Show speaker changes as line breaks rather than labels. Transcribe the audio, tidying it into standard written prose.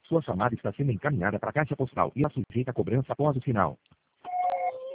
Sua chamada está sendo encaminhada para a caixa postal e a sujeita a cobrança após o sinal.